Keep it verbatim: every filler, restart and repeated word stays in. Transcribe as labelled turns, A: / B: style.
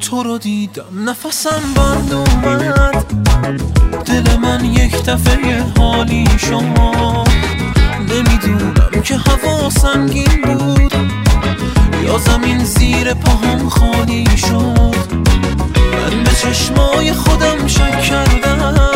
A: تو رو دیدم نفسم بند اومد، دل من یک دفعه حالی شما. نمیدونم که هوا سنگین بود یا زمین زیر پاهم خالی شد. من به چشمای خودم شک کردم،